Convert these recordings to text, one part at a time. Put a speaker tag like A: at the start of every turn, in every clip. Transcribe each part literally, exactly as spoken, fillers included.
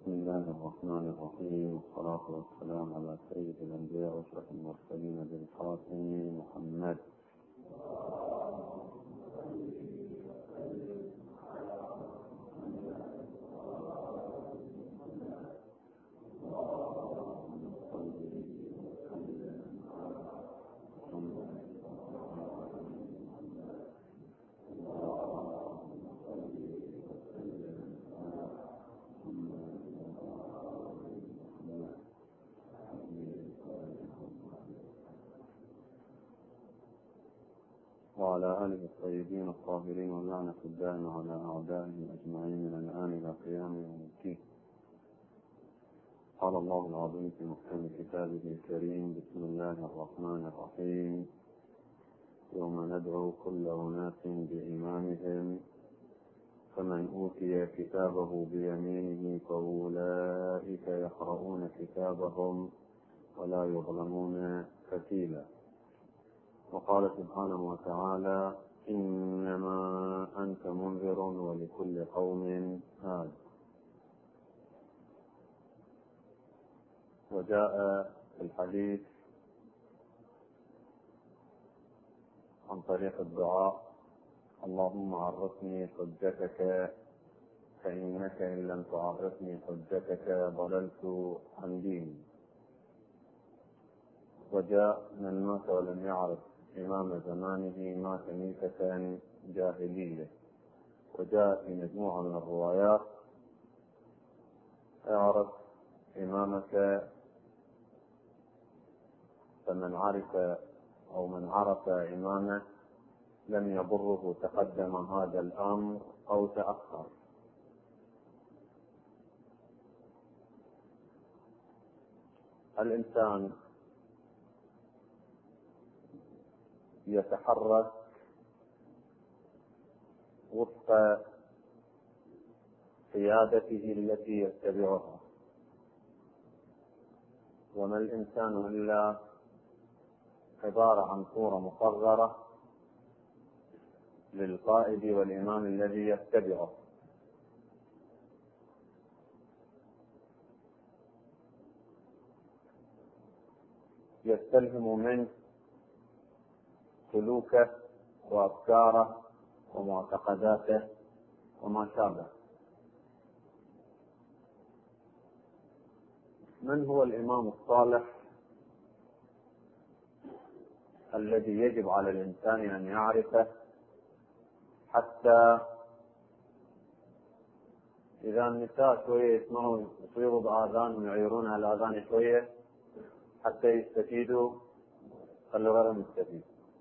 A: بسم الله الرحمن الرحيم، والصلاة والسلام على سيد الأنبياء وأشرف المرسلين بالخاتم محمد. وعلى آله الطيبين الطاهرين واللعنة الدائمة على أعدائهم أجمعين من الآن إلى قيام يوم الدين. قال الله العظيم في محكم كتابه الكريم: بسم الله الرحمن الرحيم. يوم ندعو كل أناس بإمامهم فمن أوتي كتابه بيمينه فأولئك يقرؤون كتابهم ولا يظلمون فتيلا. وقال سبحانه وتعالى: إنما أنت منذر ولكل قوم هاد. وجاء في الحديث عن طريق الدعاء: اللهم عرفني حجتك فإنك إن لم تعرفني حجتك ضللت عن ديني. وجاء من مات ولم يعرف إمام زمانه مات ميتة جاهلية. وجاء في مجموعة من الروايات: اعرف إمامك فمن عرف أو من عرف إمامه لم يضره تقدم هذا الأمر أو تأخر. الإنسان يتحرك وفق قيادته التي يتبعها، وما الإنسان إلا عبارة عن صورة مصغرة للقائد والإمام الذي يتبعه. يستلهم منه سلوكه وأفكاره ومعتقداته وما شابه. من هو الإمام الصالح الذي يجب على الإنسان أن يعرفه، حتى إذا النساء شوية يسمعوا يصيروا بآذان ويعيرون على الآذان شوية حتى يستفيدوا، خلوا غيرهم يستفيد.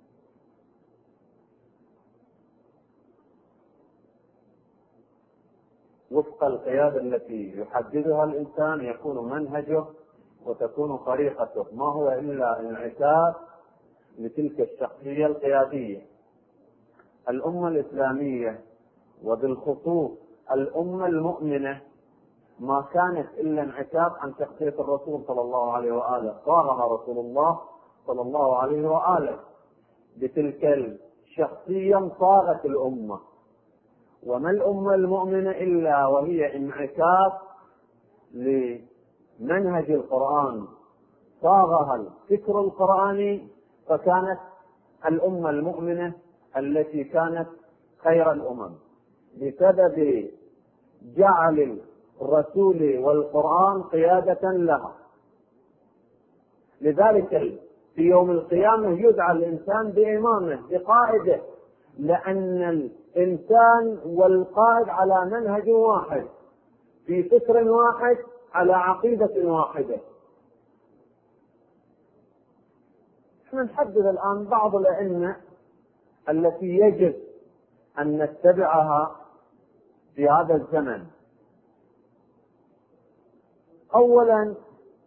A: وفق القيادة التي يحددها الإنسان يكون منهجه وتكون طريقته، ما هو إلا انعكاس لتلك الشخصية القيادية. الأمة الإسلامية وبالخصوص الأمة المؤمنة ما كانت إلا انعكاس عن شخصية الرسول صلى الله عليه وآله. صاغها رسول الله صلى الله عليه وآله بتلك الشخصية صاغت الأمة. وما الأمة المؤمنة إلا وهي انعكاس لمنهج القرآن، صاغها الفكر القرآني، فكانت الأمة المؤمنة التي كانت خير الأمم بسبب جعل الرسول والقرآن قيادة لها. لذلك في يوم القيامة يدعى الإنسان بإمامه بقائده، لأن الإنسان والقائد على منهج واحد في فكر واحد على عقيدة واحدة. احنا نحدد الآن بعض الأئمة التي يجب أن نتبعها في هذا الزمن. أولا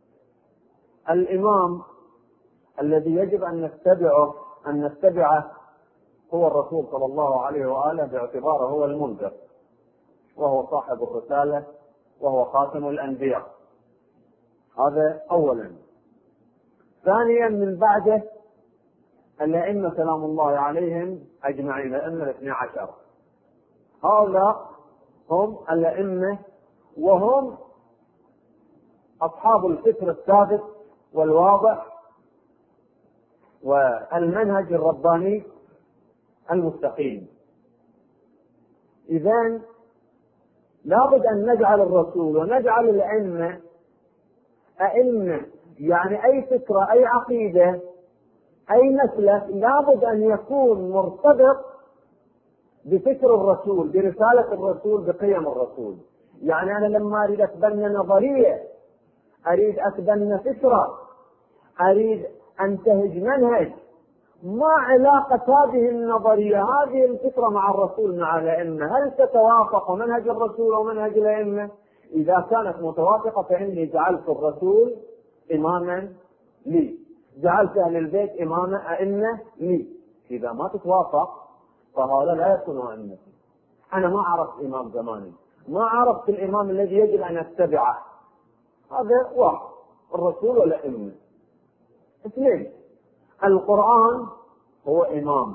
A: الإمام الذي يجب أن نتبعه أن نتبعه هو الرسول صلى الله عليه وآله، باعتباره هو المنذر وهو صاحب الرسالة وهو خاتم الأنبياء. هذا أولا. ثانيا من بعده الأئمة سلام الله عليهم أجمعين، الأئمة الاثني عشر، هؤلاء هم الأئمة وهم أصحاب الفكر الثابت والواضح والمنهج الرباني المستقيم. إذن لابد أن نجعل الرسول ونجعل الأئمة أئمة، يعني أي فكرة أي عقيدة أي مسلك لابد أن يكون مرتبط بفكر الرسول، برسالة الرسول، بقيم الرسول. يعني أنا لما أريد أتبنى نظرية، أريد أتبنى فكرة، أريد أنتهج منهج، ما علاقة هذه النظرية هذه الفكرة مع الرسول مع الأئمة؟ هل تتوافق منهج الرسول ومنهج الأئمة؟ إذا كانت متوافقة فإني جعلت الرسول إماما لي، جعلت أهل البيت إماما أئمة لي. إذا ما تتوافق فهذا لا يكون أئمة. أنا ما عرفت إمام زماني، ما عرفت الإمام الذي يجب أن أتبعه. هذا واحد، الرسول والأئمة. اثنين، القرآن هو إمام.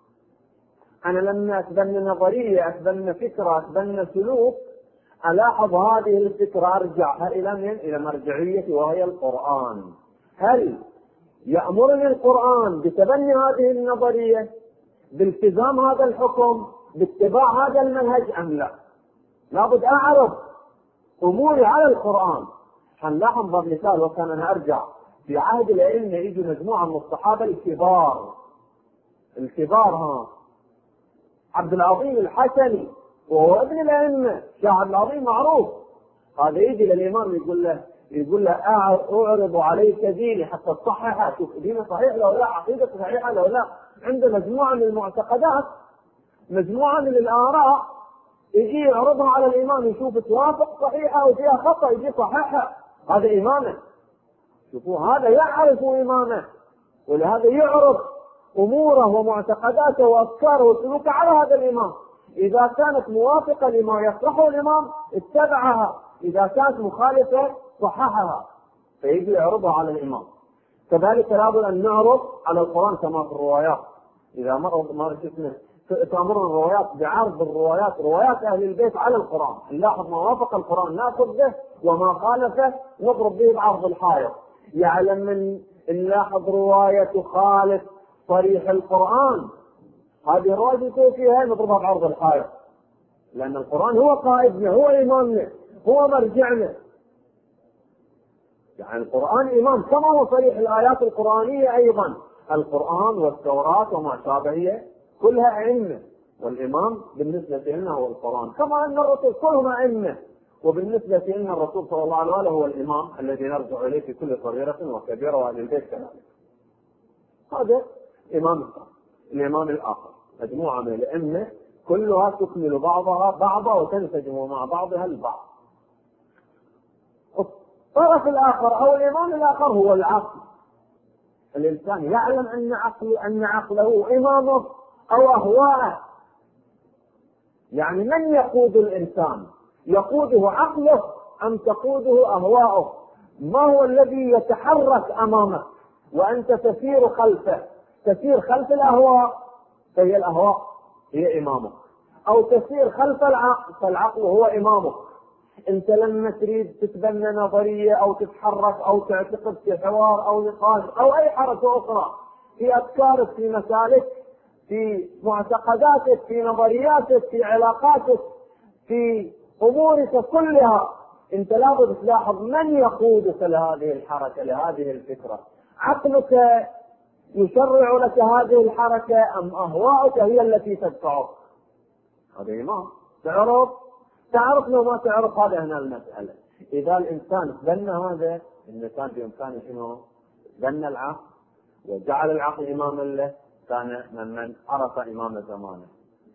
A: أنا لما أتبنى نظرية، أتبنى فكرة، أتبنى سلوك، ألاحظ هذه الفكرة أرجعها إلى من؟ إلى مرجعيتي وهي القرآن. هل يأمرني القرآن بتبني هذه النظرية، بالتزام هذا الحكم، باتباع هذا المنهج أم لا؟ لابد أعرف أموري على القرآن. هنلاحظ بمثال، وكان أنا أرجع في عهد الأئمة يجوا مجموعة من الصحابة الكبار الكبار ها عبد العظيم الحسني وهو ابن الأئمة، شاعر العظيم معروف. هذا يجي للإمام يقول له يقول له أعرض عليك ديني حتى تصححها، شوف ديني صحيح لو لا، عقيدة صحيحة لو لا. عنده مجموعة من المعتقدات، مجموعة من الآراء، يجي يعرضها على الإمام يشوف توافق صحيحة وفيها خطأ يجي صحيحها. هذا إمامه. شوفوا هذا يعرف إمامه، ولهذا يعرض أموره ومعتقداته وأفكاره وسلوكه على هذا الإمام. إذا كانت موافقة لما يصلحه الإمام اتبعها، إذا كانت مخالفة صححها، فيجي يعرضها على الإمام. كذلك لابد أن نعرض على القرآن كما في الروايات. إذا مرض ما شفنا تأمر الروايات بعرض الروايات، روايات أهل البيت على القرآن، نلاحظ ما وافق القرآن نأخذ به وما خالفه نضرب به بعرض الحائط. يعلم من نلاحظ رواية تخالف صريح القرآن، هذه الرواية فيها نضربها بعرض الحائط، لأن القرآن هو قائدنا، هو إمامنا، هو مرجعنا. يعني القرآن إمام كما هو صريح الآيات القرآنية أيضا. القرآن والتوراة وما شابهه كلها أئمة، والإمام بالنسبة لنا هو القرآن، كما أن الرسول كلهم أئمة، وبالنسبة لنا الرسول صلى الله عليه وسلم هو الإمام الذي نرجع إليه في كل صغيرة وكبيرة وأهل البيت كذلك. هذا إمام الإمام الآخر، مجموعة من الأئمة كلها تكمل بعضها بعضا وتنسجم مع بعضها البعض. الطرف الآخر أو الإمام الآخر هو العقل. الإنسان يعلم أن عقله أن عقله إمامه أو أهواءه. يعني من يقود الإنسان؟ يقوده عقله أم تقوده أهواءه؟ ما هو الذي يتحرك أمامك وأنت تسير خلفه؟ تسير خلف الأهواء فهي الأهواء هي إمامك، أو تسير خلف العقل فالعقل هو إمامك. أنت لما تريد تتبنى نظرية أو تتحرك أو تعتقد في حوار أو نقاش أو أي حركة أخرى في أفكارك، في مسالك، في معتقداتك، في نظرياتك، في علاقاتك، في أمورك كلها، أنت لابد تلاحظ من يقودك لهذه الحركة، لهذه الفكرة. عقلك يشرع لك هذه الحركة أم أهواءك هي التي تدفعك؟ هذا إمام. تعرف تعرف لو ما تعرف هذا هنا المسألة. إذا الإنسان تبنى هذا، الإنسان بإمكانه شنو؟ تبنى العقل وجعل العقل إماما له، كان ممن عرف إمام زمانه.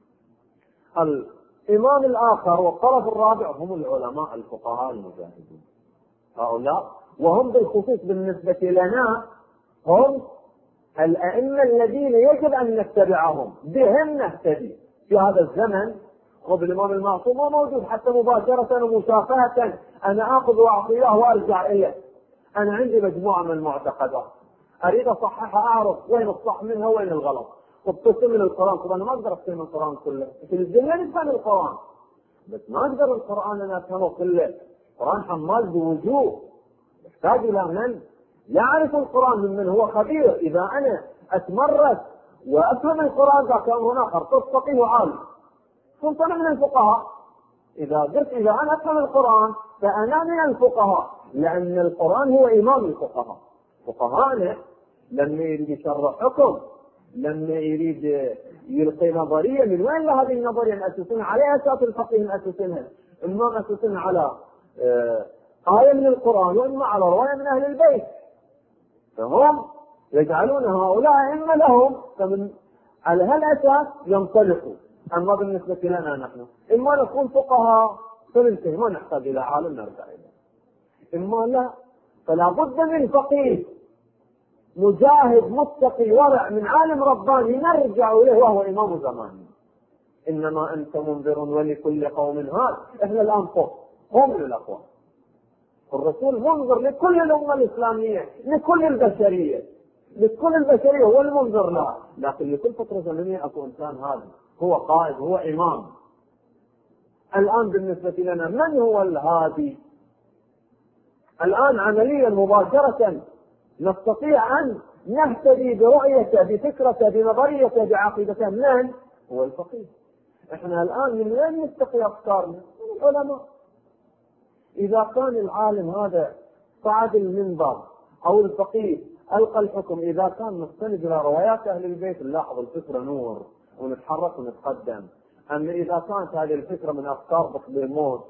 A: الإمام الآخر والطرف الرابع هم العلماء الفقهاء المجاهدين. هؤلاء وهم بالخصوص بالنسبة لنا هم الأئمة الذين يجب أن نتبعهم، بهم نهتدي في هذا الزمن. خذ الإمام المعصوم ما موجود حتى مباشرة ومشافهة، أنا آخذ وأعطيه وأرجع إليه. أنا عندي مجموعة من المعتقدات أريد أصححها، أعرف وين الصح منها وين الغلط. وابتسم من القرآن، طبعا أنا ما أقدر أفهم القرآن كله، في الجملة نفهم القرآن، بس ما أقدر القرآن أنا أفهمه كله. القرآن حمال بوجوه، يحتاج إلى من يعرف القرآن ممن هو خبير. إذا أنا أتمرس وأفهم القرآن ذاك أمر آخر، فقيه وعالم، كنت أنا من الفقهاء. إذا قلت إذا أنا أفهم القرآن فأنا من الفقهاء، لأن القرآن هو إمام الفقهاء. فقهاءنا لما يريد يشرح حكم، لما يريد يلقي نظرية، من وين هذه النظرية مؤسسين على أساس الفقيه مؤسسينها؟ إما مؤسسين على آية من القرآن وإما على رواية من أهل البيت، فهم يجعلون هؤلاء أئمة لهم، فمن على هالأساس ينطلقوا. أما بالنسبة لنا نحن إما نكون فقهاء فننتهي ما نحتاج إلى عالم نرجع إليه، إما لا فلا بد من فقيه مجاهد متقي ورع من عالم رباني نرجع إليه وهو إمام زمانه. إنما أنت منذر ولكل قوم هاد. إحنا الآن فوق هم للأقوام، الرسول منذر لكل الأمة الإسلامية، لكل البشرية، لكل البشرية هو المنذر له، لكن لكل فترة زمنية أكو إنسان هذا هو قائد، هو إمام. الآن بالنسبة لنا من هو الهادي؟ الآن عمليا مباشرة نستطيع أن نهتدي برؤيته، بفكرته، بنظريته، بعقيدته. من هو الفقيه؟ إحنا الآن من وين نستقي أفكارنا؟ من العلماء. إذا كان العالم هذا صعد المنبر أو الفقيه ألقى الحكم، إذا كان مستند إلى روايات أهل البيت نلاحظ الفكرة نور ونتحرك ونتقدم. أما إذا كانت هذه الفكرة من أفكار بطليموس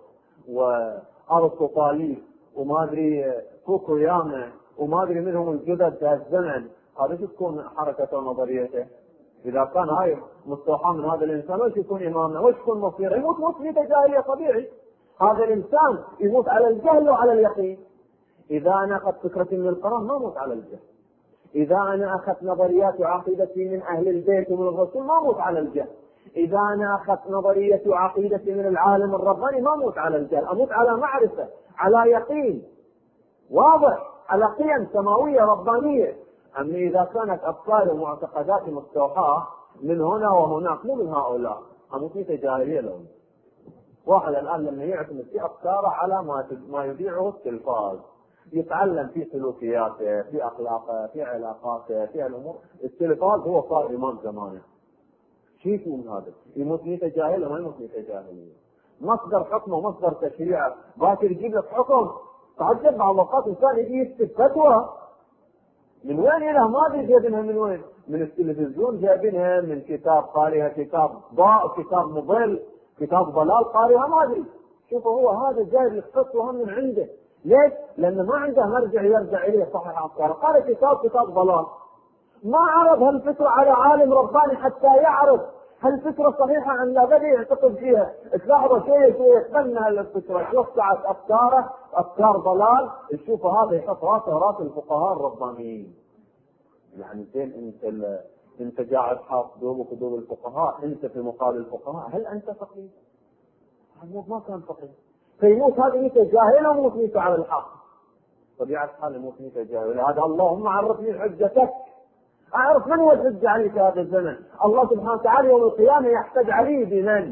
A: وأرسطو وما أدري فوكوياما وما أدري منهم الجدد في الزمن، هذا شو تكون حركته ونظريته؟ إذا كان هاي مستوحى من هذا الإنسان وش يكون إمامنا؟ وش يكون مصيره؟ يموت موت في جاهلية طبيعي. هذا الإنسان يموت على الجهل وعلى اليقين. إذا أنا أخذت فكرتي من القرآن ما أموت على الجهل. إذا أنا أخذت نظريات وعقيدتي من أهل البيت ومن الرسول ما أموت على الجهل. إذا أنا أخذت نظريتي وعقيدتي من العالم الرباني ما أموت على الجهل، أموت على معرفة، على يقين واضح، على قيم سماوية ربانية. أما إذا كانت أفكار ومعتقدات مستوحاة من هنا وهناك مو من هؤلاء، أموت في جاهلية لهم. واحد الآن لما يعتمد في أفكاره على ما ما يذيعه التلفاز، يتعلم في سلوكياته، في أخلاقه، في علاقاته، في الأمور، التلفاز هو صار إمام زمانه. شو يكون هذا؟ يموت ميتة جاهلة ما يموت ميتة جاهلية. مصدر حكمه ومصدر تشريعه، باكر يجيب لك حكم تعجب بعض الأوقات إنسان يجي يكتب فتوى من وين له ما أدري جايبينها من وين، من التلفزيون جايبينها، من كتاب قارئها، كتاب ضاء، كتاب مضل، كتاب ضلال قارئها ما أدري. شوفوا هو هذا جايب لك فتوى من عنده. ليش؟ لأنه ما عنده مرجع يرجع إليه صحيح أفكاره. قال كتاب كتاب ضلال، ما عرض هالفكرة على عالم رباني حتى يعرف هل فكرة صحيحة أم لا، بدأ يعتقد فيها. تلاحظوا شوية شوية يتبنى هالفكرة، توسعت أفكاره، أفكار ضلال. تشوف هذا يحط راسه راس الفقهاء الربانيين. يعني زين أنت ال... أنت قاعد حاط دوبك ودوب الفقهاء، أنت في مقابل الفقهاء، هل أنت فقيه؟ هذا ما كان فقيه. فيموت هذا ميتة جاهلة وموت ميتة على الحق. طبيعة حال يموت ميتة جاهلة. هذا اللهم عرفني حجتك، أعرف من هو الحجة علي في هذا الزمن. الله سبحانه وتعالى يوم القيامة يحتج علي بمن؟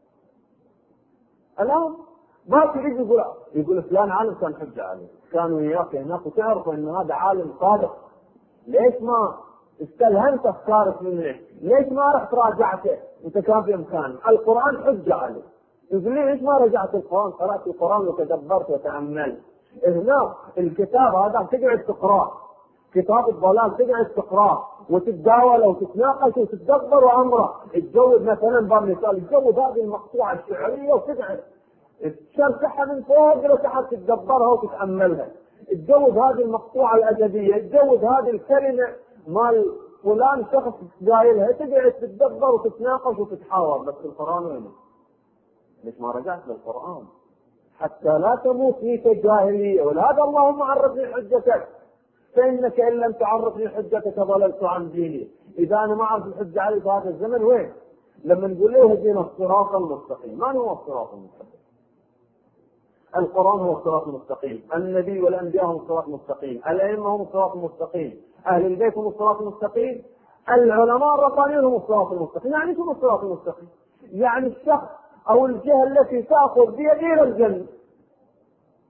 A: الآن باقي يجي يقول يقول فلان عالم كان حجة عليه، كانوا وياك هناك وتعرفوا أن هذا عالم صادق. ليش ما استلهمت أفكارك منه؟ ليش ما رحت راجعته؟ أنت كان في إمكانك. القرآن حجة عليه. يقول لي ليش ما رجعت القرآن؟ قرأت القرآن وتدبرت وتأملت. هناك الكتاب هذا تقعد تقرأ، كتاب الضلال تقعد تقرأ وتتداول وتتناقش وتتدبر وأمره. تجود مثلا بمثال تجود هذه المقطوعة الشعرية وتقعد تشرحها من فوق وتحت تتدبرها وتتأملها. تجود هذه المقطوعة الأدبية، تجود هذه الكلمة مال فلان شخص قايلها، تقعد تتدبر وتتناقش وتتحاور. بس القرآن وين؟ ليش ما رجعت للقرآن؟ حتى لا تموت ميتة جاهلية. ولهذا اللهم عرفني حجتك، فإنك إن لم تعرفني حجتك ضللت عن ديني. إذا أنا ما أعرف الحجة علي في هذا الزمن وين؟ لما نقول له اهدنا الصراط المستقيم، ما هو الصراط المستقيم؟ القرآن هو الصراط المستقيم، النبي والأنبياء هم الصراط المستقيم، الأئمة هم الصراط المستقيم، أهل البيت هم الصراط المستقيم، العلماء الربانيون هم الصراط المستقيم. يعني شو الصراط المستقيم؟ يعني الشخص أو الجهة التي تأخذ بيد إلى الجنة.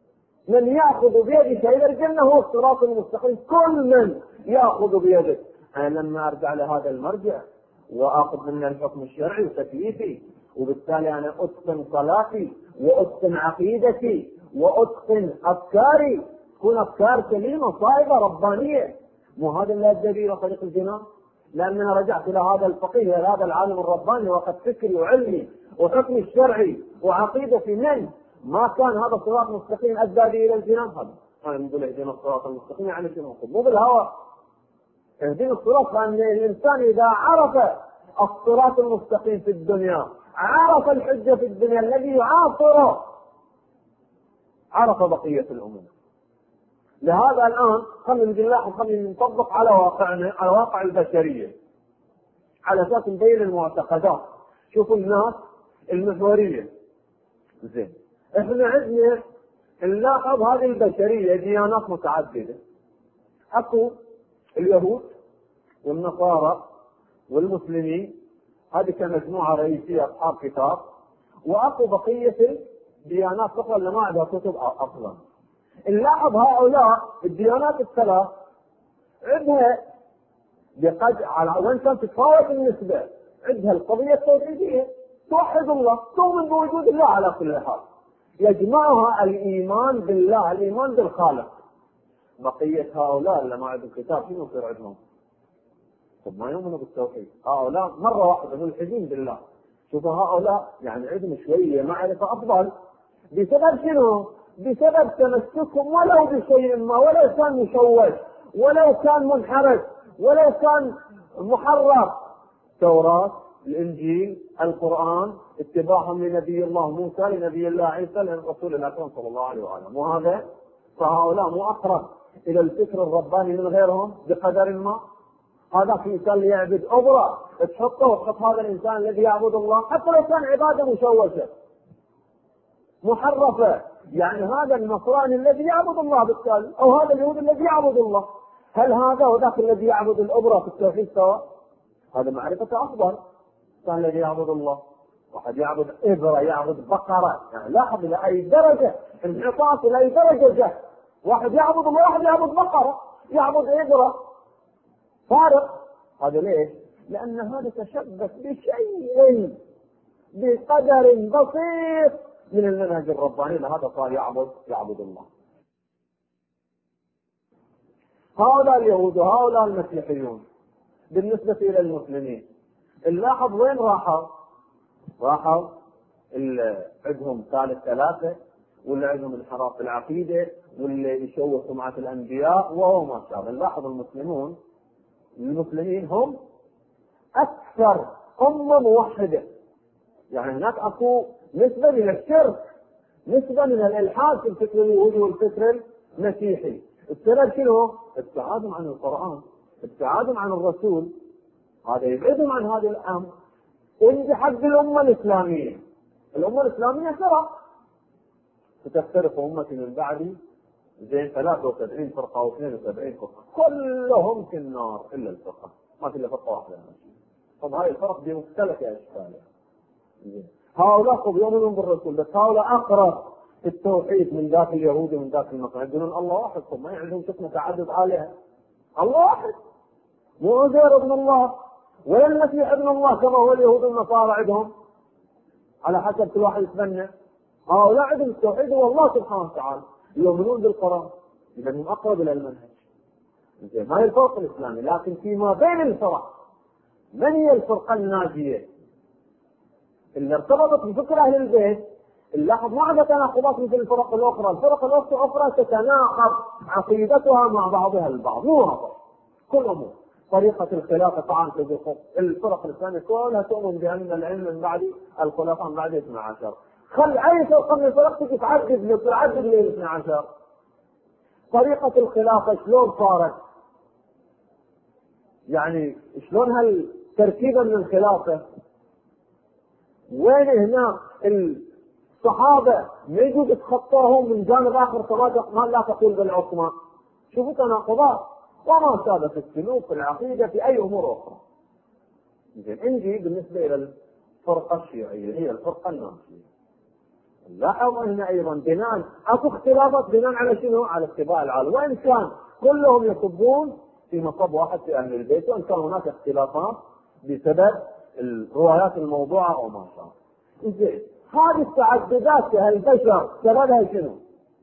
A: من يأخذ بيدك إلى الجنة هو الصراط المستقيم، كل من يأخذ بيدك. أنا لما أرجع لهذا المرجع وأخذ منه الحكم الشرعي وتكليفي، وبالتالي أنا أتقن صلاتي وأتقن عقيدتي وأتقن أفكاري، تكون أفكار سليمة صائبة ربانية. مو هذا اللي أدى بي إلى طريق الجنان؟ لأننا رجعت إلى هذا الفقيه، إلى هذا العالم الرباني، وقد فكري وعلمي وحكمي الشرعي وعقيدتي من ما كان هذا الصراط المستقيم أدى بي إلى الجنان. هذا أنا نقول اهدنا الصراط المستقيم يعني شنو؟ مو بالهوى، اهدنا الصراط، لأن الإنسان إذا عرف الصراط المستقيم في الدنيا عرف الحجة في الدنيا الذي يعاصره، عرف بقية الأمور. لهذا الآن خلينا نلاحظ، خلينا نطبق على واقعنا، على واقع البشرية، على أساس نبين المعتقدات. شوفوا الناس المحورية، زين احنا عندنا نلاحظ هذه البشرية ديانات متعددة. اكو اليهود والنصارى والمسلمين، هذه كمجموعة رئيسية أصحاب كتاب، وأكو بقية الديانات الأخرى اللي ما عندها كتب أصلا. نلاحظ هؤلاء الديانات الثلاث عندها بقدر على وين كانت تتفاوت النسبة، عندها القضية التوحيدية، توحد الله، تؤمن بوجود الله على كل حال، يجمعها الإيمان بالله، الإيمان بالخالق. بقية هؤلاء اللي ما عندهم كتاب شنو يصير عندهم؟ طب ما يؤمنوا بالتوحيد، هؤلاء مرة واحدة ملحدين بالله. شوفوا هؤلاء يعني عندهم شوية معرفة أفضل، بسبب شنو؟ بسبب تمسكهم ولو بشيء ما، ولو كان مشوش، ولو كان منحرف، ولو كان محرف. التوراة، الإنجيل، القرآن، اتباعهم لنبي الله موسى، لنبي الله عيسى، للرسول الأكرم صلى الله عليه وسلم. وهذا فهؤلاء مو أقرب إلى الفكر الرباني من غيرهم بقدر ما. هذا في إنسان يعبد أبرة تحطه وتحط هذا الإنسان الذي يعبد الله، حتى لو كان عبادة مشوشة محرفة. يعني هذا النصراني الذي يعبد الله بالتالي، أو هذا اليهود الذي يعبد الله، هل هذا وذاك الذي يعبد الأبرة في التوحيد سواء؟ هذا معرفة أفضل. كان الذي يعبد الله، واحد يعبد إبرة، يعبد بقرة، يعني لاحظ إلى أي درجة انحطاط، إلى أي درجة جه. واحد يعبد الله، واحد يعبد بقرة، يعبد إبرة، فارق. هذا ليش؟ لأن هذا تشبث بشيء بقدر بسيط من المنهج الرباني، لهذا صار يعبد يعبد الله. هؤلاء اليهود وهؤلاء المسيحيون. بالنسبة إلى المسلمين نلاحظ وين راحوا؟ راحوا اللي عندهم ثالث ثلاثة، واللي عندهم انحراف في العقيدة، واللي يشوه سمعة الأنبياء وهو ما شابه. نلاحظ المسلمون المسلمين هم أكثر أمة موحدة، يعني هناك أكو نسبة من الشرك، نسبة من الإلحاد في الفكر اليهودي والفكر المسيحي. السبب شنو؟ ابتعادهم عن القرآن، ابتعادهم عن الرسول، هذا يبعدهم عن هذا الأمر. ويجي حق الأمة الإسلامية، الأمة الإسلامية فرق، ستفترق أمتي من بعدي زين ثلاثة وسبعين فرقة أو اثنين وسبعين فرقة، كلهم في النار إلا الفرقة، ما في إلا فرقة واحدة. طب هاي الفرق بمختلف أشكالها. هؤلاء يؤمنون بالرسول، بس هؤلاء أقرب التوحيد من ذاك اليهود ومن ذاك النصارى، يقولون الله واحد. طب ما عندهم شفنا تعدد آلهة، الله واحد، مو عزير ابن الله ولا المسيح ابن الله كما هو اليهود والنصارى عندهم على حسب كل واحد يتبنى. هؤلاء عندهم التوحيد والله سبحانه وتعالى، يؤمنون بالقرآن، إذا هم أقرب إلى المنهج. ما هي الفرق الإسلامي، لكن فيما بين الفرق من هي الفرقة الناجية اللي ارتبطت بفكر أهل البيت؟ نلاحظ ما عندها تناقضات مثل الفرق الأخرى. الفرق الأخرى تتناقض عقيدتها مع بعضها البعض، مو هذا كل أمور. طريقة الخلافة طبعا تدخل الفرق الإسلامية كلها تؤمن بأن العلم من بعد الخلافة من بعد اثني عشر. خل أي فرقة من الفرق تجي تعدد تعدد ليه اثني عشر. طريقة الخلافة شلون صارت؟ يعني شلون هالتركيبة من الخلافة؟ وين هنا الصحابة ما يجوز يتخطاهم من جانب آخر كما لا تقول بالعصمة؟ شوفوا تناقضات وما شابه في السلوك، في العقيدة، في أي أمور أخرى. إذن نجي بالنسبة إلى الفرقة الشيعية، هي الفرقة الناجية. لاحظ هنا أيضا بناء أكو اختلافات بناء على شنو؟ على اتباع العالم، وإن كان كلهم يصبون في مصب واحد في أهل البيت، وإن كان هناك اختلافات بسبب الروايات الموضوعة أو ما شابه. زين، هذه التعددات في هالبشر سببها شنو؟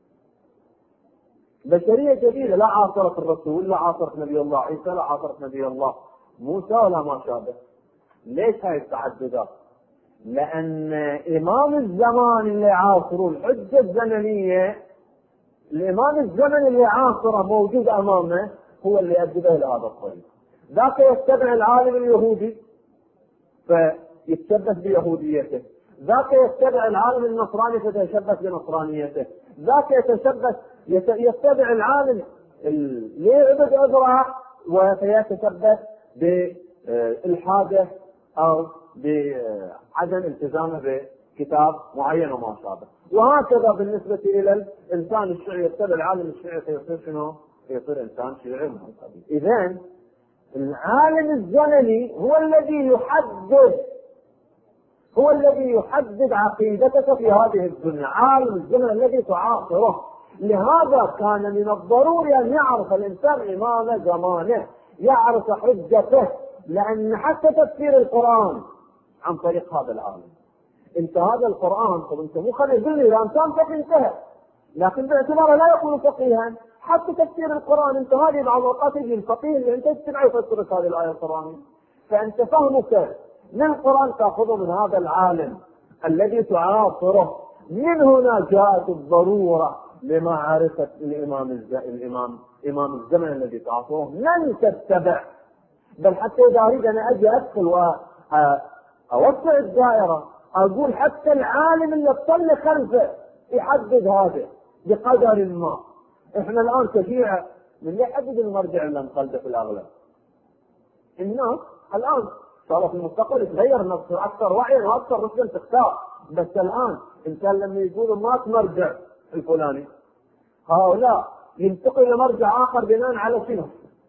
A: بشرية جديدة لا عاصرت الرسول، لا عاصرت نبي الله عيسى، لا عاصرت نبي الله موسى ولا ما شابه. ليش هاي التعددات؟ لأن إمام الزمان اللي عاصره الحجة الزمنية، الإمام الزمن اللي عاصره موجود أمامه هو اللي يؤدبه إلى هذا الطريق. ذاك يتبع العالم اليهودي فيتشبث بيهوديته، ذاك يتبع العالم النصراني فيتشبث بنصرانيته، ذاك يتشبث يتبع العالم اللي يعبد أذرع ويتشبث بالحاجة أو بعدم التزامه بكتاب معين وما شابه. وهكذا بالنسبة إلى الإنسان الشيعي يتبع العالم الشيعي فيصير شنو؟ فيصير إنسان شيعي من القبيل. إذن العالم الزمني هو الذي يحدد هو الذي يحدد عقيدتك في هذه الدنيا، عالم الزمن الذي تعاصره. لهذا كان من الضروري أن يعرف الإنسان إمام زمانه، يعرف حجته، لأن حتى تفسير القرآن عن طريق هذا العالم. انت هذا القرآن، طب انت مو خلي يقول لي اذا انسان فقه انتهى، لكن باعتباره لا يكون فقيها حتى تفسير القرآن. انت هذه بعض الاوقات يجي الفقيه اللي انت تسمع يفسر هذه الآية القرآنية، فانت فهمك من القرآن تأخذه من هذا العالم الذي تعاصره. من هنا جاءت الضرورة لمعرفة الإمام الز... الإمام إمام الزمن الذي تعاصره من تتبع. بل حتى إذا أريد أنا أجي أدخل وأوسع الدائرة أقول حتى العالم اللي تصلي خلفه يحدد هذا بقدر ما. إحنا الآن كشيعة من اللي يحدد المرجع اللي نقلده في الأغلب؟ الناس الآن صار في المستقبل يتغير الناس أكثر وعيا وأكثر رشدا تختار. بس الآن إنسان لما يقولوا ما تمرجع الفلاني، هؤلاء ينتقل لمرجع آخر بناء على شنو؟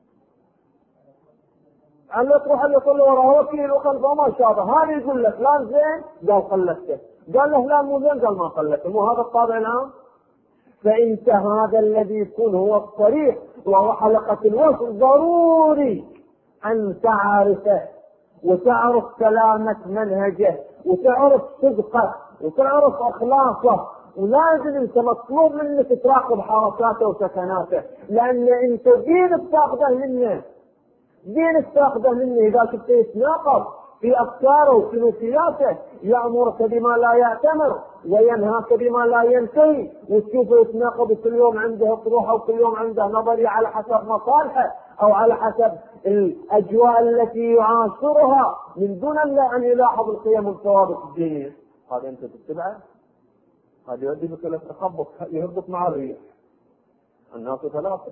A: على تروح اللي يصلي وراه وكيل وخلفه ما شابه. هذا يقول لك فلان زين قال خلفته، قال له فلان مو زين قال ما خلفته. مو هذا الطابع العام؟ فانت هذا الذي يكون هو الطريق وهو حلقة الوصل ضروري ان تعرفه وتعرف سلامة منهجه وتعرف صدقه وتعرف اخلاقه. ولازم انت مطلوب منك تراقب حركاته وسكناته، لان انت دين بتاخذه منه دين بتاخذه منه اذا كنت يتناقض في افكاره وسلوكياته، يامرك بما لا يأتمر وينهاك بما لا ينتهي، وتشوفه يتناقض كل يوم عنده طروحه وكل يوم عنده نظريه على حسب مصالحه او على حسب الاجواء التي يعاصرها من دون ان يلاحظ القيم والثوابت الدينيه. هذا انت تتبعه؟ هذا يؤدي بك الى التخبط، يهبط مع الريح. الناس ثلاثه: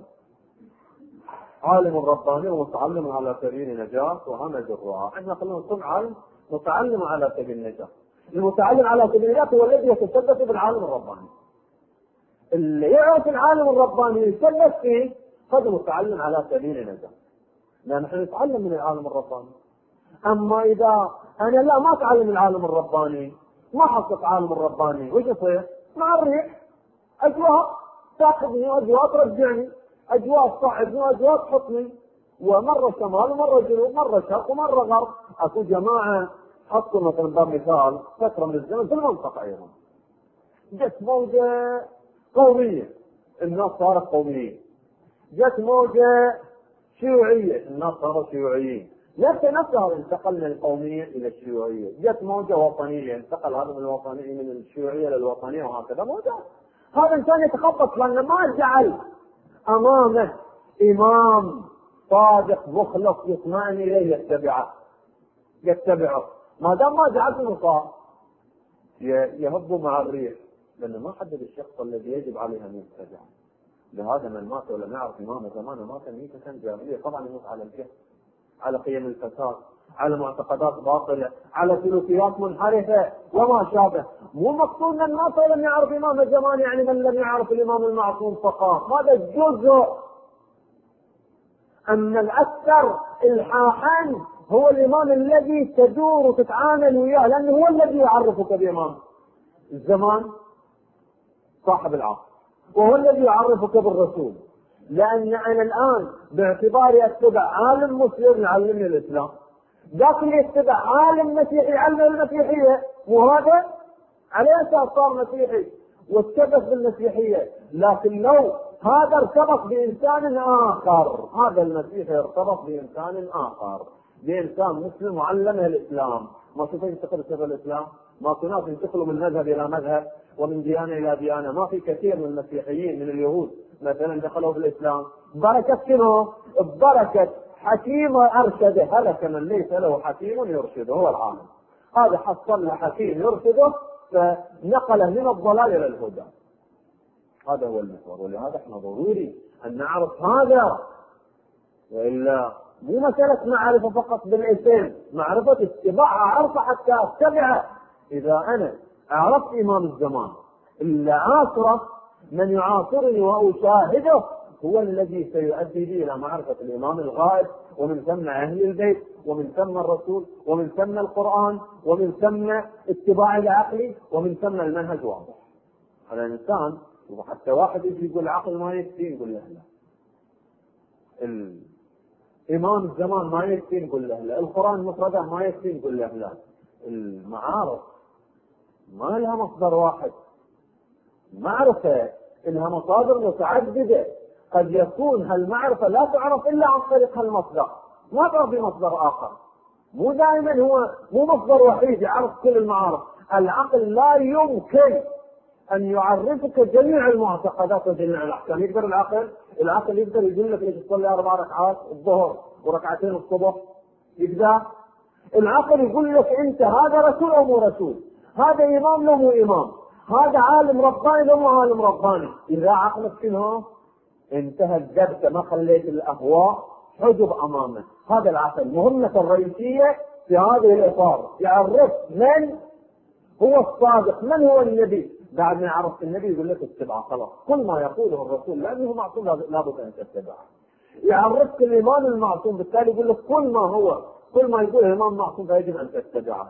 A: عالم رباني ومتعلم على سبيل نجاة وهمج الرعاة. احنا خلينا نكون عالم متعلم على سبيل النجاة. المتعلم على سبيل النجاة هو الذي يتشبث بالعالم الرباني. اللي يعرف العالم الرباني يتشبث فيه هذا متعلم على سبيل النجاة، لان نحن نتعلم من العالم الرباني. اما اذا انا لا ما اتعلم العالم الرباني، ما حقق عالم الرباني، وش يصير؟ مع الريح، اجواء تاخذني واجواء ترجعني، اجواء تصعدني واجواء تحطني، ومره شمال ومره جنوب، مره شرق ومره غرب. اكو جماعه حطوا مثلا بمثال فتره من الزمن في المنطقه ايضا جت موجه قوميه، الناس صارت قوميين. جت موجه شيوعيه، الناس صاروا شيوعيين. نفس نفسها انتقل من القوميه الى الشيوعيه. جت موجه وطنيه، انتقل هذا من الوطنيه من الشيوعيه الى الوطنيه، وهكذا موجه. هذا انسان يتخبط لانه ما جعل امامه امام صادق مخلص يطمئن اليه يتبعه يتبعه ما دام ما جعلته مصاب يهب مع الريح، لانه ما حدد الشخص الذي يجب عليه ان يتبعه. لهذا من مات ولم يعرف امام زمانه مات ميتة جاهلية. طبعا يموت على الجهل، على قيم الفساد، على معتقدات باطلة، على سلوكيات منحرفة وما شابه. مو مقصود من مات ولم يعرف امام الزمان يعني من لم يعرف الامام المعصوم فقط، هذا جزء. اما الاكثر الحاحا هو الامام الذي تدور وتتعامل وياه، لانه هو الذي يعرفك بامام الزمان
B: صاحب العقل، وهو الذي يعرفك بالرسول. لأن أنا الآن باعتباري أتبع عالم مسلم يعلمني الإسلام، ذاك اللي يتبع عالم مسيحي يعلم المسيحية، وهذا على أساس صار مسيحي واتشبث بالمسيحية. لكن لو هذا ارتبط بإنسان آخر، هذا المسيحي ارتبط بإنسان آخر، بإنسان مسلم وعلمه الإسلام، ما شوف ينتقل سر الإسلام، ما كناس ينتقلوا من مذهب إلى مذهب ومن ديانة إلى ديانة. ما في كثير من المسيحيين من اليهود مثلا دخلوا بالإسلام بركة شنو؟ بركة حكيم أرشد، هلك من ليس له حكيم يرشده، هو العالم هذا حصل له حكيم يرشده فنقله من الضلال إلى الهدى. هذا هو المحور، ولهذا احنا ضروري أن نعرف هذا، وإلا مو مسألة معرفة فقط بالاسم، معرفة اتباع، أعرف حتى أتبعه. إذا أنا عرفت إمام الزمان إلا عاصره، من يعاصرني وأشاهده هو الذي سيؤدي بي إلى معرفة الإمام الغائب، ومن ثم أهل البيت، ومن ثم الرسول، ومن ثم القرآن، ومن ثم اتباع العقل، ومن ثم المنهج واضح. هذا الإنسان وحتى واحد يجي يقول العقل ما يكفي، نقول له لا. الإمام الزمان ما يكفي، نقول له لا. القرآن مفردة ما يكفي، نقول له لا. المعارف ما لها مصدر واحد، معرفة لها مصادر متعددة. قد يكون هالمعرفة لا تعرف إلا عن طريق هالمصدر، ما تعرف بمصدر آخر. مو دائما هو مو مصدر وحيد يعرف كل المعارف. العقل لا يمكن أن يعرفك جميع المعتقدات وجميع الأحكام. يقدر العقل العقل يقدر يقول لك ليش تصلي أربع ركعات الظهر وركعتين الصبح؟ يقدر العقل يقول لك أنت هذا رسول أو مو رسول، هذا إمام لو مو إمام، هذا عالم رباني لو مو عالم رباني. إذا عقلك شنو؟ انتهى الدبسة، ما خليت الأهواء حجب أمامه. هذا العقل مهمة الرئيسية في هذه الإطار، يعرف من هو الصادق، من هو النبي. بعد ما عرفت النبي يقول لك اتبع خلاص، كل ما يقوله الرسول لأنه معصوم لابد أن تتبعه. يعرفك الإمام المعصوم، بالتالي يقول لك كل ما هو كل ما يقول الإمام معصوم فيجب أن تتبعه.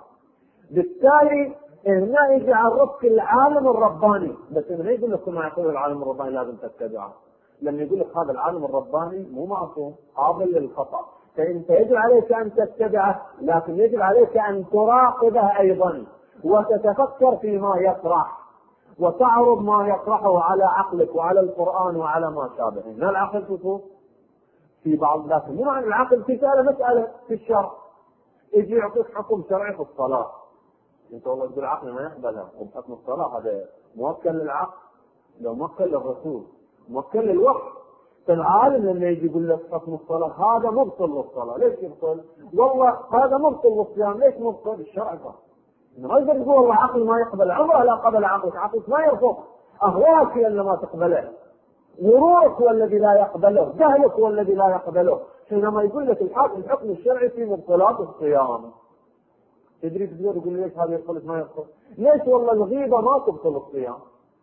B: بالتالي هنا يجي يعرفك العالم الرباني، بس هنا يقول لك كل ما يقول العالم الرباني لازم تتبعه. لما يقول لك هذا العالم الرباني مو معصوم، قابل للخطأ، فأنت يجب عليك أن تتبعه، لكن يجب عليك أن تراقبه أيضا وتتفكر فيما يطرح وتعرض ما يطرحه على عقلك وعلى القرآن وعلى ما شابه. هنا العقل تشوف في بعض، لكن مو عن العقل في سألة مسألة في الشرع يجي يعطيك حكم شرعي في الصلاة، انت والله تقول العقل ما يقبلها، وبحكم الصلاة هذا موكل للعقل، لو موكل للرسول موكل للوحي. فالعالم لما يجي يقول لك حكم الصلاة هذا مبطل للصلاة، ليش يبطل؟ والله هذا مبطل للصيام، ليش مبطل؟ الشرع قال. ما يقدر يقول والله عقل ما يقبل، عمره لا قبل عقلك، عقلك ما يرفض، أهواك هي اللي ما تقبله، غرورك هو الذي لا يقبله، جهلك هو الذي لا يقبله. حينما يقول لك الحاكم الحكم الشرعي في مبطلات الصيام، تدري تقدر يقول ليش هذا يقول ما يقبل؟ ليش؟ والله الغيبة ما تبطل الصيام،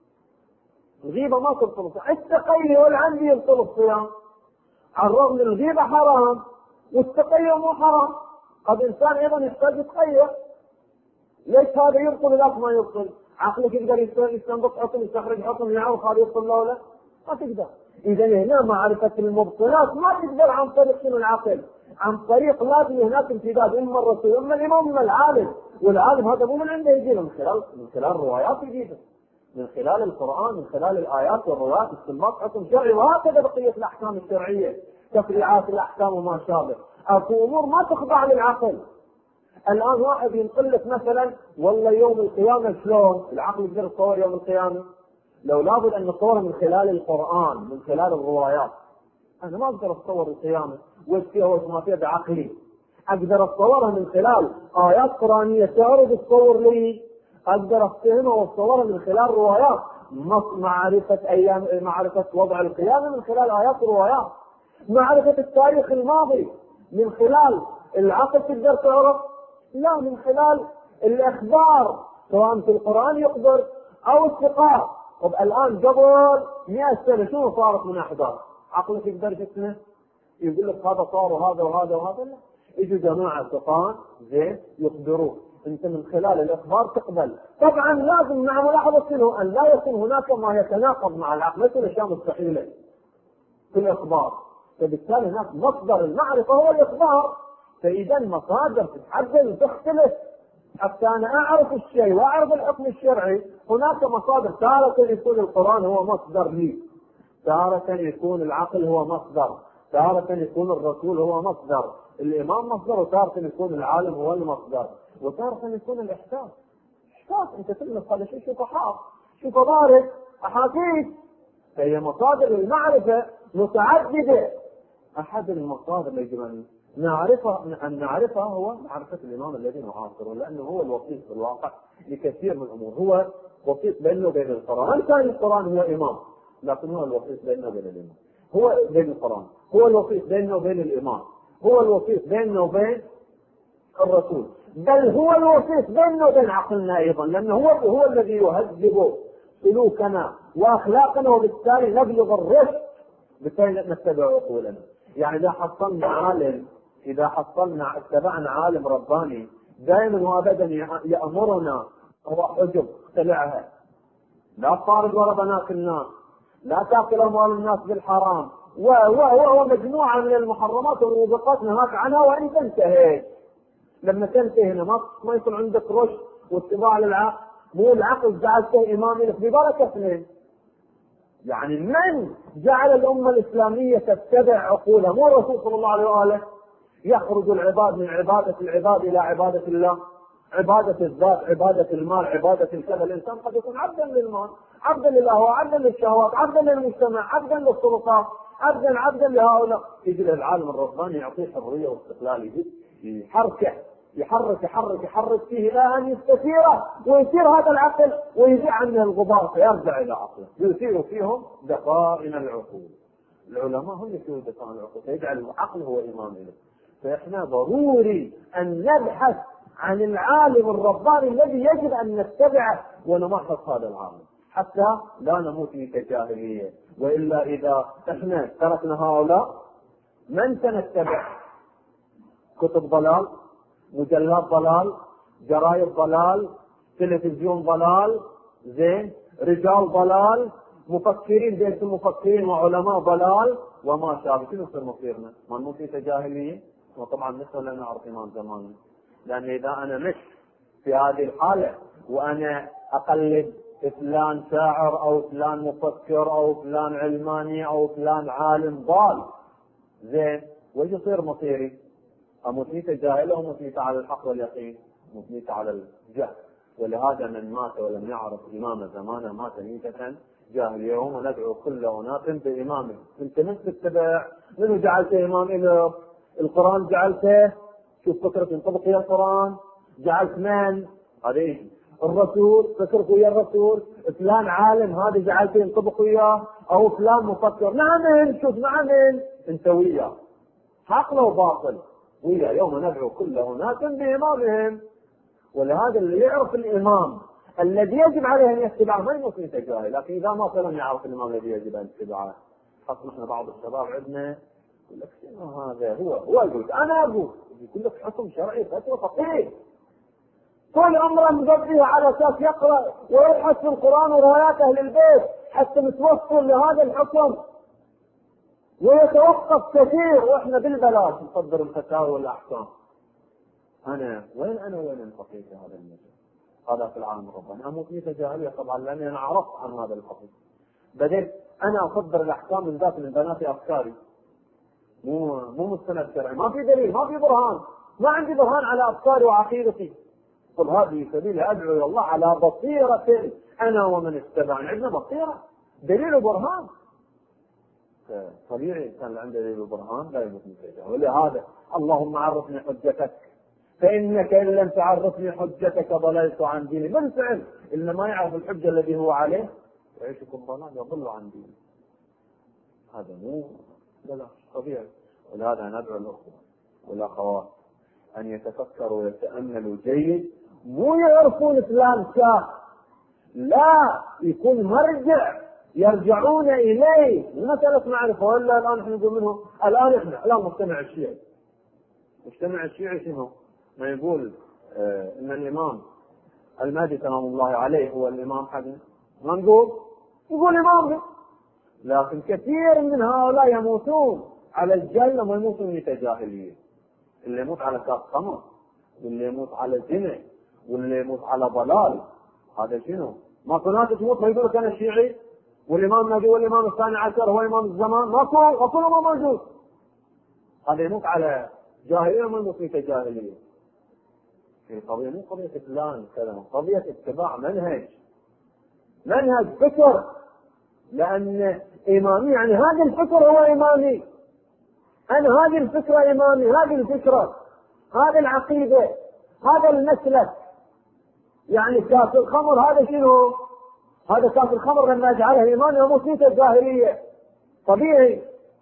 B: الغيبة ما تبطل الصيام، التقي والعندي يبطل الصيام، على الرغم من الغيبة حرام والتقي مو حرام. قد إنسان أيضا يحتاج يتقي، ليش هذا يبطل ذاك ما يبطل؟ عقلك يقدر يستنبط حكم يستخرج حكم يعرف هذا يبطل له ولا ما تقدر. إذا هنا معرفة المبطلات ما تقدر عن طريق شنو العقل، عن طريق لازم هناك امتداد إما الرسول إما الإمام إما العالم، والعالم هذا مو من عنده يجي من خلال من خلال الروايات يجيبه، من خلال القرآن، من خلال الآيات والروايات، استنباط حكم شرعي، وهكذا بقية الأحكام الشرعية، تفريعات الأحكام وما شابه. أكو أمور ما تخضع للعقل. الآن واحد ينقل لك مثلا والله يوم القيامة شلون، العقل يقدر يتصور يوم القيامة؟ لو لابد أن نتصور من خلال القرآن من خلال الروايات. أنا ما أقدر أتصور القيامة وش فيها وش ما فيها بعقلي، أقدر أتصورها من خلال آيات قرآنية تعرض تصور لي، أقدر أفهمها وأتصورها من خلال روايات، معرفة أيام معرفة وضع القيامة من خلال آيات وروايات، معرفة التاريخ الماضي من خلال العقل تقدر تعرف، لا من خلال الإخبار سواء في القرآن يخبر أو الثقات. طب الآن قبل مئة سنة شو صارت من أحداث؟ عقلك يقدر جسمه يقول لك هذا صار وهذا وهذا وهذا؟ لا، يجوا جماعة ثقات زين يخبروك انت من خلال الاخبار تقبل. طبعا لازم مع ملاحظه انه ان لا يكون هناك ما يتناقض مع العقل، مثل الاشياء مستحيله في الاخبار، فبالتالي هناك مصدر المعرفه هو الاخبار. فاذا المصادر تتعدل وتختلف حتى انا اعرف الشيء واعرف الحكم الشرعي. هناك مصادر، تارة يكون القرآن هو مصدر لي، تارة يكون العقل هو مصدر، تارة يكون الرسول هو مصدر، الامام مصدر، وتارة يكون العالم هو المصدر، وتارة يكون الاحساس. احساس انت تلمس هذا الشيء، شوفه حاط، شوفه بارد، احاسيس. فهي مصادر المعرفة متعددة. احد المصادر اللي يجب ان نعرفها ان نعرفها هو معرفة الامام الذي نعاصره، لانه هو الوسيط في الواقع لكثير من الامور، هو وسيط بينه وبين القرآن. كان القرآن هو امام، لكن هو الوسيط بينه وبين الامام، هو بين القرآن، هو الوسيط بينه وبين الامام، هو الوسيط بينه وبين الرسول، بل هو الوسيط بينه وبين عقلنا ايضا، لانه هو هو الذي يهذب سلوكنا واخلاقنا، وبالتالي نبلغ الرشد بالتالي نتبع عقولنا. يعني اذا حصلنا عالم، اذا حصلنا اتبعنا عالم رباني دائما وابدا يامرنا هو حجب طلعها، لا تطارد ورا بنات الناس، لا تاكل اموال الناس بالحرام، و مجموعه من المحرمات والموبقات نهاك عنها، وانت انتهيت. لما تنتهي هنا ما ما يكون عندك رشد واتباع للعقل، مو العقل جعلته امام لك ببركه اثنين. يعني من جعل الامه الاسلاميه تتبع عقولها؟ مو الرسول صلى الله عليه واله. يخرج العباد من عباده العباد الى عباده الله، عباده الذات، عباده المال، عباده الكذا. الانسان قد يكون عبدا للمال، عبدا للاهواء، عبدا للشهوات، عبدا للمجتمع، عبدا للسلطات، عبدا عبدا لهؤلاء. يجي العالم الرباني يعطيه حريه واستقلال، يحركه يحرك يحرك يحرك فيه الى ان يستثيره ويثير هذا العقل ويزيع عنه الغبار فيرجع الى عقله. يثير فيهم دفائن العقول. العلماء هم يثيرون دفائن العقول، فيجعل العقل هو امام له. فاحنا ضروري ان نبحث عن العالم الرباني الذي يجب ان نتبعه ونمحص هذا العالم حتى لا نموت في كجاهليه. والا اذا احنا تركنا هؤلاء من سنتبع؟ كتب ضلال، مجلات ضلال، جرايد ضلال، تلفزيون ضلال، زين، رجال ضلال، مفكرين بين مفكرين وعلماء ضلال وما شابه. شنو يصير مصيرنا؟ ما نموت في تجاهليه؟ وطبعا نحن لا نعرف ايمان زماننا. لان اذا انا مش في هذه الحاله وانا اقلد فلان شاعر او فلان مفكر او فلان علماني او فلان عالم ضال، زين، وش يصير مصيري؟ أموت جاهل أو أموت على الحق واليقين؟ أموت على الجهل. ولهذا من مات ولم يعرف إمام زمانه مات ميتة جاهلية. يوم ندعو كل أناس بإمامه. أنت من تتبع؟ منو جعلته إمام إلى القرآن؟ جعلته شوف فكرة ينطبق يا القرآن، جعلت من؟ هذه الرسول، فكرك ويا الرسول. فلان عالم هذا جعلته ينطبق وياه، أو فلان مفكر. مع من؟ شوف مع من؟ أنت وياه، حق لو باطل ويا. يوم ندعو كل أناس بإمامهم. ولهذا اللي يعرف الإمام الذي يجب عليه أن يتبعه ما يموت من تجاهل. لكن إذا ما لم يعرف الإمام الذي يجب أن يتبعه، خاصة احنا بعض الشباب عندنا يقول لك شنو هذا، هو هو يقول أنا أقول، يقول لك حكم شرعي فتوى فقيه، طول عمره مقضيه على أساس يقرأ ويبحث في القرآن وروايات أهل البيت حتى نتوصل لهذا الحكم، ويتوقف كثير واحنا بالبلاش نصدر الفتاوى والاحكام. انا وين انا وين الفقيه في هذا المجال؟ هذا في العالم الرباني. اموت ميتة جاهليه طبعا لاني انا عرفت عن هذا الفقيه. بديت انا اصدر الاحكام من ذات من بناتي افكاري، مو مو مستند شرعي، ما في دليل، ما في برهان، ما عندي برهان على افكاري وعقيدتي. قل هذه سبيلي ادعو الى الله على بصيره انا ومن اتبعني. عندنا بصيره، دليل وبرهان. طبيعي الانسان اللي عنده دليل وبرهان لا يموت من تجاهل. ولهذا اللهم عرفني حجتك فانك ان لم تعرفني حجتك ضللت عن ديني. بالفعل اللي ما يعرف الحجه الذي هو عليه يعيش في الضلال يضل عن دينه. هذا مو لا طبيعي. ولهذا ندعو الاخوه والاخوات ان يتفكروا ويتاملوا جيد، مو يعرفون فلان شاف، لا، يكون مرجع يرجعون اليه. المساله معرفه. ولا الان احنا نقول منهم الان احنا لا مجتمع الشيعي. مجتمع الشيعي شنو؟ ما يقول ان الامام المهدي سلام الله عليه هو الامام حقنا، ما نقول يقول امامنا، لكن كثير من هؤلاء يموتون على الجهل وما يموتون من الجاهليه. اللي يموت على كاس خمر، واللي يموت على زنا، واللي يموت على ضلال، هذا شنو؟ ماكو ناس تموت ويقول لك انا شيعي والامام المهدي والامام الثاني عشر هو امام الزمان، ماكو ماكو ما موجود. هذا يموت على جاهليه وما يموت من الجاهليه. القضيه مو قضيه فلان كذا، قضيه اتباع منهج، منهج فكر، لان امامي يعني هذا الفكر هو امامي، انا هذه الفكره امامي، هذه الفكره، هذه العقيده، هذا المسلك. يعني كاس الخمر هذا شنو؟ هذا كاس الخمر لما اجعله امامي يموت فيه الجاهليه طبيعي.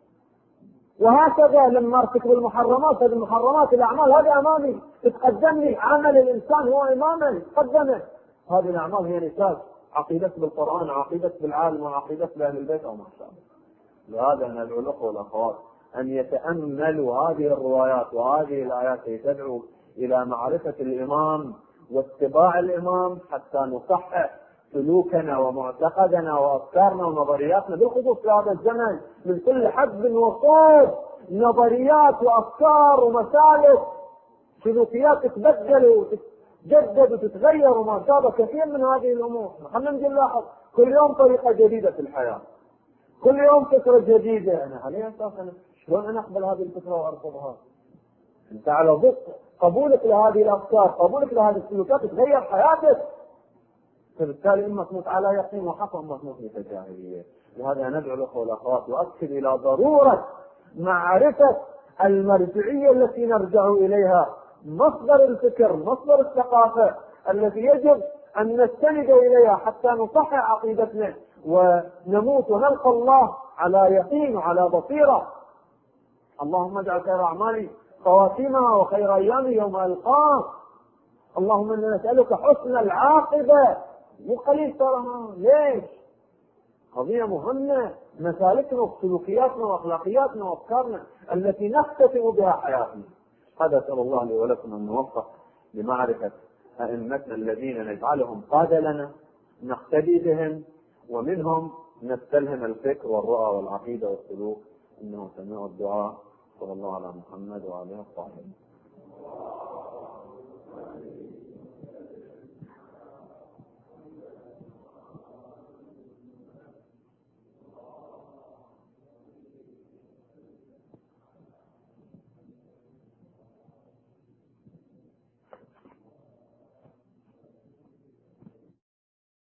B: وهكذا لما ارتكب المحرمات، هذه المحرمات الاعمال هذه امامي، تتقدم لي عمل الانسان هو اماما قدمه. هذه الاعمال هي نتاج عقيدته بالقران، عقيدته بالعالم، وعقيدته باهل البيت او ما شابه. لهذا ندعو الاخوه والاخوات ان يتاملوا هذه الروايات وهذه الايات التي تدعو الى معرفه الامام واتباع الامام، حتى نصحح سلوكنا ومعتقدنا وافكارنا ونظرياتنا بالخصوص في هذا الزمن. من كل حد وصوب نظريات وافكار ومسالك، سلوكيات تتبدل وتتجدد وتتغير وما شابه كثير من هذه الامور. خلينا نجي نلاحظ كل يوم طريقه جديده في الحياه، كل يوم فكره جديده. انا على اساس شلون انا اقبل هذه الفكره وارفضها؟ انت على ضد قبولك لهذه الافكار، قبولك لهذه السلوكات تغير حياتك. فبالتالي اما تموت على يقين وحق، اما تموت في الجاهليه. لهذا ندعو الاخوه والاخوات واكد الى ضروره معرفه المرجعيه التي نرجع اليها، مصدر الفكر، مصدر الثقافه التي يجب ان نستند اليها حتى نصحح عقيدتنا ونموت ونلقى الله على يقين وعلى بصيره. اللهم اجعل خير اعمالي خواتمها وخير ايامي يوم القاك. اللهم انا نسالك حسن العاقبه. مو قليل تراها، ليش؟ قضيه مهمه، مسالكنا وسلوكياتنا واخلاقياتنا وافكارنا التي نختتم بها حياتنا. هذا اسال الله لي ولكم ان نوفق لمعرفه ائمتنا الذين نجعلهم قاده لنا، نقتدي بهم ومنهم نستلهم الفكر والرؤى والعقيده والسلوك. انه سميع الدعاء. صلى الله على محمد وعلى اله وصحبه.